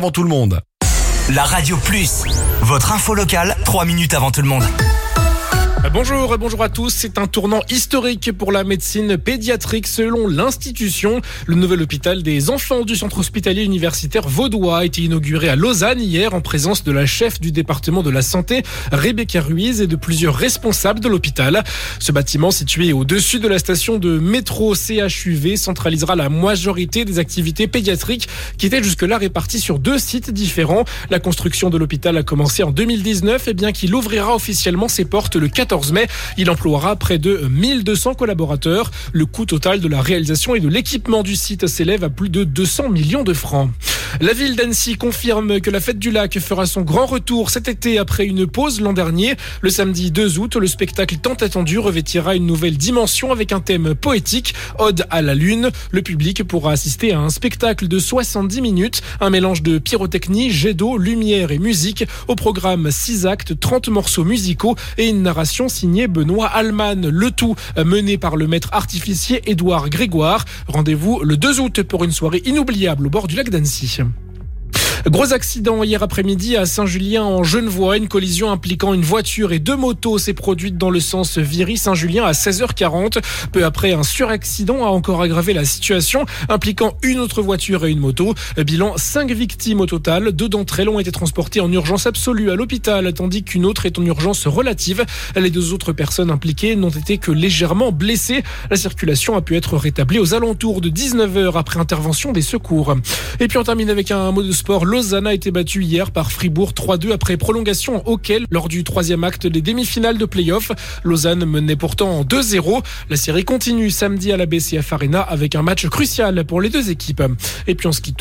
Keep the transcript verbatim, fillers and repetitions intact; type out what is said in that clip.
avant tout le monde. La Radio Plus, votre info locale, trois minutes avant tout le monde. Bonjour, bonjour à tous. C'est un tournant historique pour la médecine pédiatrique selon l'institution. Le nouvel hôpital des enfants du centre hospitalier universitaire vaudois a été inauguré à Lausanne hier en présence de la chef du département de la santé, Rebecca Ruiz, et de plusieurs responsables de l'hôpital. Ce bâtiment situé au-dessus de la station de métro C H U V centralisera la majorité des activités pédiatriques qui étaient jusque-là réparties sur deux sites différents. La construction de l'hôpital a commencé en deux mille dix-neuf et bien qu'il ouvrira officiellement ses portes le quatorze mai, il emploiera près de mille deux cents collaborateurs. Le coût total de la réalisation et de l'équipement du site s'élève à plus de deux cents millions de francs. La ville d'Annecy confirme que la fête du lac fera son grand retour cet été après une pause l'an dernier. Le samedi deux août, le spectacle tant attendu revêtira une nouvelle dimension avec un thème poétique, Ode à la Lune. Le public pourra assister à un spectacle de soixante-dix minutes, un mélange de pyrotechnie, jet d'eau, lumière et musique. Au programme six actes, trente morceaux musicaux et une narration signée Benoît Alman. Le tout mené par le maître artificier Édouard Grégoire. Rendez-vous le deux août pour une soirée inoubliable au bord du lac d'Annecy. Gros accident hier après-midi à Saint-Julien en Genevois. Une collision impliquant une voiture et deux motos s'est produite dans le sens Viry-Saint-Julien à seize heures quarante. Peu après, un suraccident a encore aggravé la situation, impliquant une autre voiture et une moto. Bilan, cinq victimes au total. Deux d'entre elles ont été transportées en urgence absolue à l'hôpital, tandis qu'une autre est en urgence relative. Les deux autres personnes impliquées n'ont été que légèrement blessées. La circulation a pu être rétablie aux alentours de dix-neuf heures après intervention des secours. Et puis on termine avec un mot de sport. Lausanne a été battue hier par Fribourg trois deux après prolongation en hockey lors du troisième acte des demi-finales de play-off. Lausanne menait pourtant deux zéro. La série continue samedi à la B C F Arena avec un match crucial pour les deux équipes. Et puis en ski